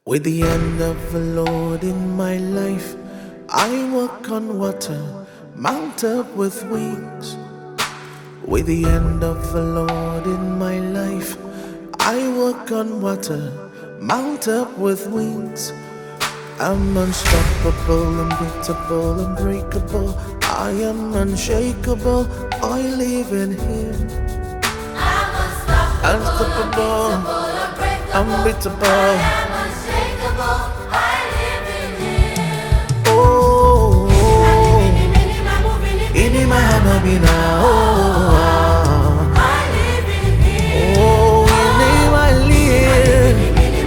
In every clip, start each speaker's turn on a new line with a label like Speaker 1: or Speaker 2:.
Speaker 1: With the hand of the Lord in my life, I walk on water, mount up with wings. With the hand of the Lord in my life, I walk on water, mount up with wings. I'm unstoppable, unbeatable, unbreakable. I am unshakable, I live in Him.
Speaker 2: I'm unstoppable,
Speaker 1: Unbeatable.
Speaker 2: I live in Him.
Speaker 1: Oh, ini mahamabina.
Speaker 2: I live in Him.
Speaker 1: Oh, ini maliin.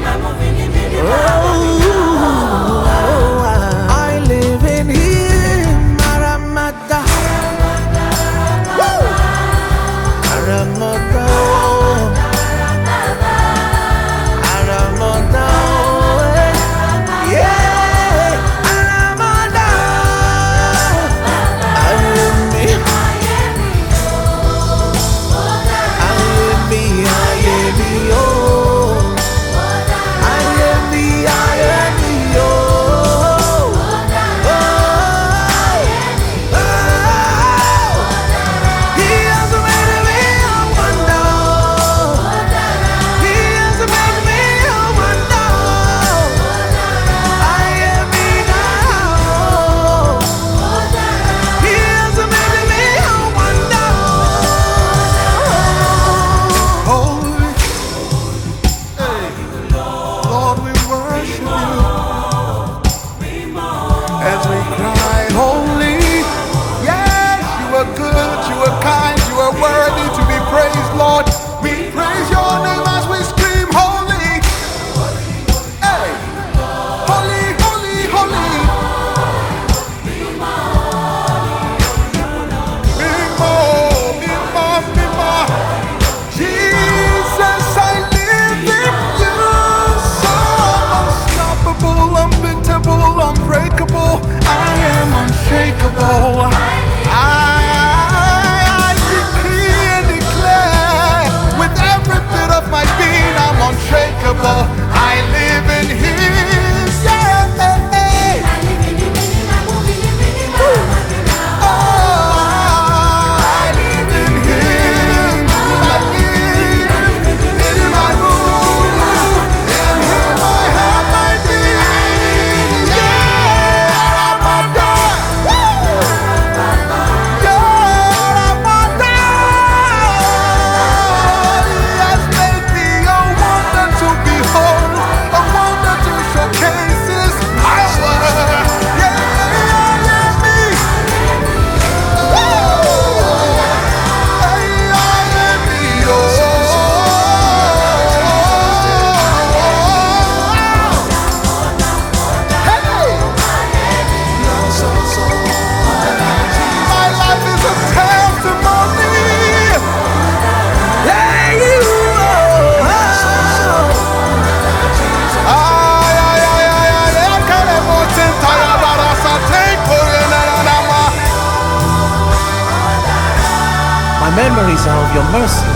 Speaker 1: Oh, I live in Him. Maramata. Maramata.
Speaker 3: As we cry, holy, yes, you are good, you are kind, you are worthy to be praised, Lord. We praise your name as we scream, holy, hey, holy, holy, holy. Mimo. Jesus, I live in you, so unstoppable, unbeatable, unbreakable. I am unshakable. I decree and declare with every bit of my being I'm unshakable. I live in His, yeah. I live in Him. I live in my room. In Him I have my being, yeah. I'm a dog. Yeah, I'm a dog. He has made me a wonder to behold, a wonder to showcase His power.
Speaker 1: My memories are of your mercy.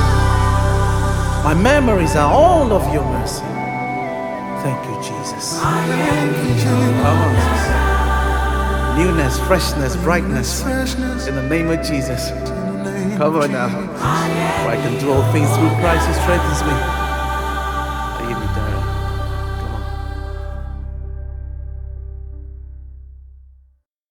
Speaker 1: My memories are all of your mercy. Thank you, Jesus. Come on. Newness, freshness, brightness. In the name of Jesus. Come on now. For I can do all things through Christ who strengthens me.